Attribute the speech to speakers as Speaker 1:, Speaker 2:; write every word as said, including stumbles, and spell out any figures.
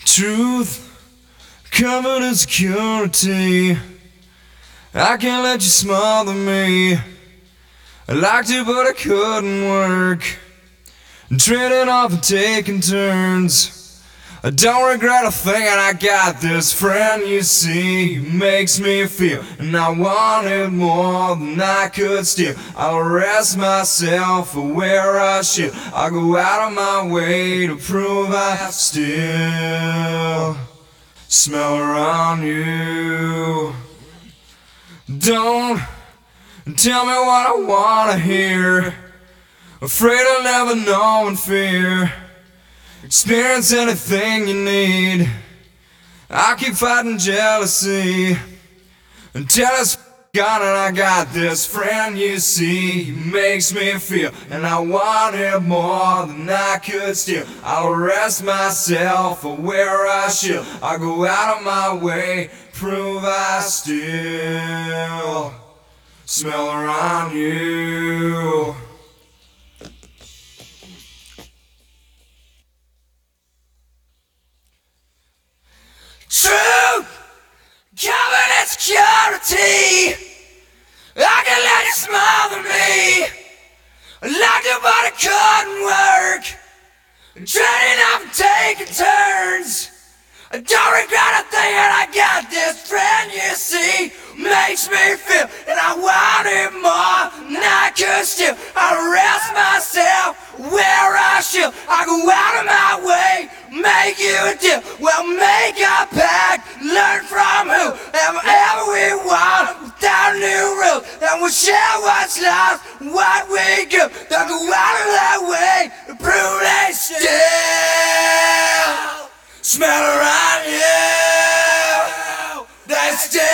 Speaker 1: Truth covered in security. I can't let you smother me. I liked you but I couldn't work. Trading off and taking turns. I don't regret a thing, and I got this friend, you see, who makes me feel, and I wanted more than I could steal. I'll arrest myself for where I should. I'll go out of my way to prove I still smell around you. Don't tell me what I wanna hear. Afraid I'll never know in fear. Experience anything you need. I keep fighting jealousy until it's gone, and I got this friend, you see, he makes me feel, and I wanted more than I could steal. I'll arrest myself for where I should. I'll go out of my way, prove I still smell around you. Truth, covered in security. I can let you smother me. I liked it but it couldn't work. Trading off and taking turns. I don't regret a thing, and I got this friend, you see, makes me feel, and I wanted more than I could steal. I arrest myself where I should. I go out of my way, make you a deal. We'll make a pact, learn from who, and whatever we want, without new rules. And we'll share what's lost, what we do. They'll go out of their way to prove they still smell around you. They still